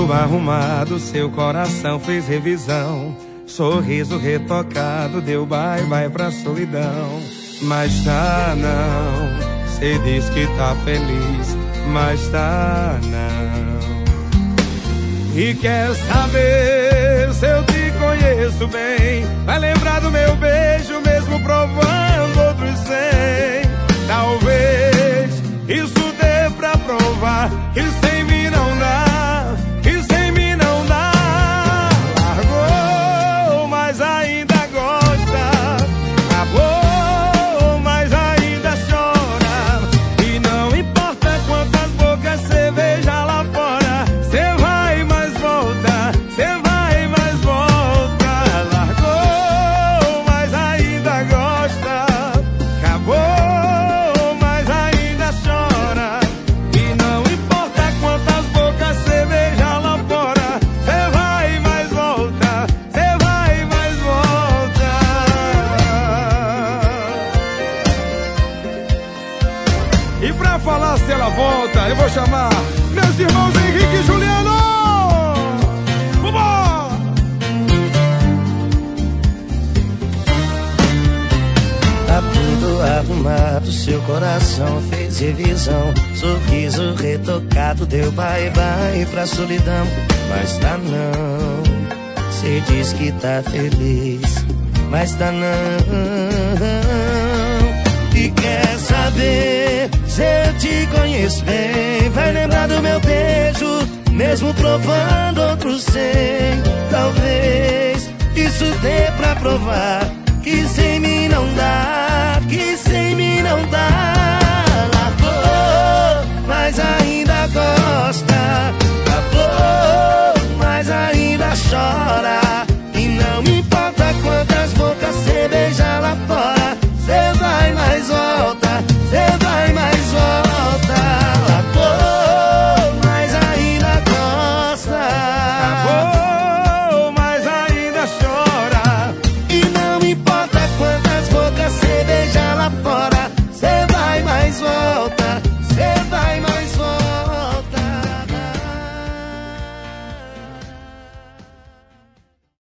tudo arrumado, seu coração fez revisão. Sorriso retocado, deu bye-bye pra solidão. Mas tá não, cê diz que tá feliz, mas tá não. E quer saber se eu te conheço bem? Vai lembrar do meu beijo mesmo provando outros 100. Talvez isso dê pra provar que sem mim não dá, que sem mim não dá. Largou, mas ainda gosta. Acabou, mas ainda chora. E não importa quantas bocas cê beija lá fora, cê vai mais volta, cê vai mais volta. Largou, mas ainda gosta. Acabou, mas ainda chora. E não importa quantas bocas cê beija lá fora, cê vai mais volta, cê vai mais volta. E pra falar se ela volta, eu vou chamar meus irmãos Henrique e Juliano. Vambora! Tá tudo arrumado, seu coração fez revisão. Sorriso retocado, deu bye-bye pra solidão. Mas tá não, cê diz que tá feliz, mas tá não. E quer saber se eu te conheço bem? Vai lembrar do meu beijo, mesmo provando outros 100. Talvez isso dê pra provar